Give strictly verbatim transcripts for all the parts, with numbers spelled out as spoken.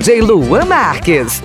D J Luan Marques.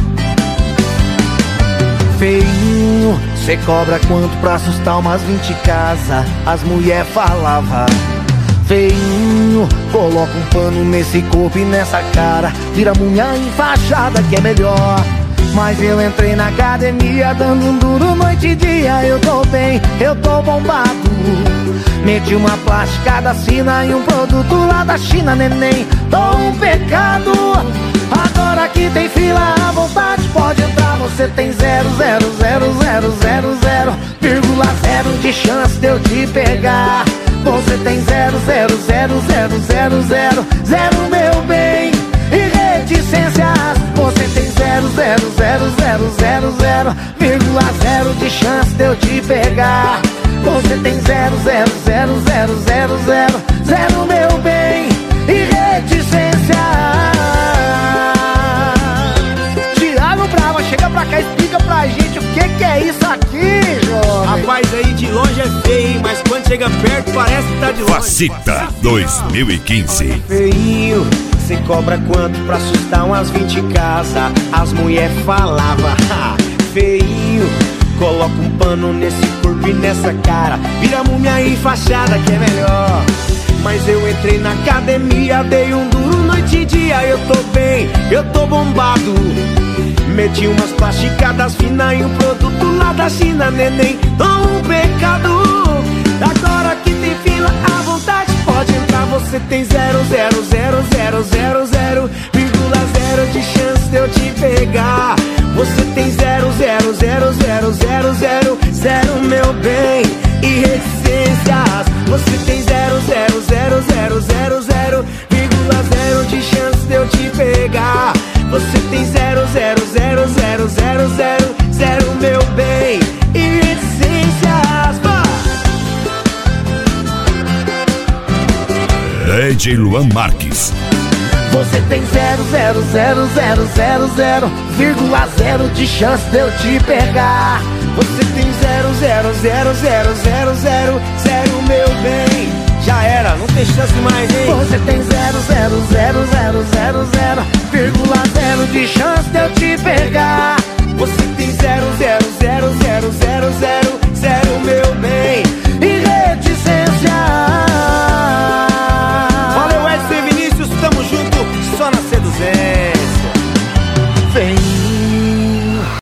Feinho, cê cobra quanto pra assustar umas vinte casas? As mulher falava. Feinho, coloca um pano nesse corpo e nessa cara, vira múmia enfaixada que é melhor. Mas eu entrei na academia dando um duro noite e dia. Eu tô bem, eu tô bombado. Meti uma plasticada fina e um produto lá da China, neném, tô um pecado. Agora que tem fila à vontade, pode entrar. Você tem zero, zero, zero, zero, zero, zero, vírgula zero de chance de eu te pegar. Você tem zero, zero, zero, zero, zero, zero, zero, meu bem, e reticências. Você tem zero, zero, zero, zero, zero, zero, vírgula zero de chance de eu te pegar. Você tem zero, zero, zero, zero, zero, zero, zero, meu bem, e reticências. Thiago Brava, chega pra cá e explica pra gente o que que é isso aqui, jovem. Rapaz, aí de longe é feio, mas quando chega perto parece que tá de longe. Facita dois mil e quinze. Feio, cê cobra quanto pra assustar umas vinte casas? As mulher falava. Feio, coloca um pano nesse corpo e nessa cara, vira múmia enfaixada que é melhor. Mas eu entrei na academia, dei um duro noite e dia. Eu tô bem, eu tô bombado. Meti umas plasticadas finas e um produto lá da China, neném, tô um pecado. Agora que tem fila à vontade, pode entrar. Você tem zero, zero, zero, zero, zero, zero, vírgula zero de chance de eu te pegar. Você tem zero, zero, zero, zero, zero, zero, zero, meu bem, e reticências. Você tem zero, zero, zero, zero, zero, zero, vírgula zero de chance de eu te pegar. Você tem zero, zero, zero, zero, zero, zero, zero, meu bem, e reticências. D J Luan Marques. Você tem zero, zero, zero, zero, zero, zero, vírgula zero de chance de eu te pegar. Você tem zero, zero, zero, zero, zero, zero, zero, meu bem, já era, não tem chance mais, hein? Você tem zero, zero, zero, zero, zero, zero, vírgula zero de chance de eu te pegar.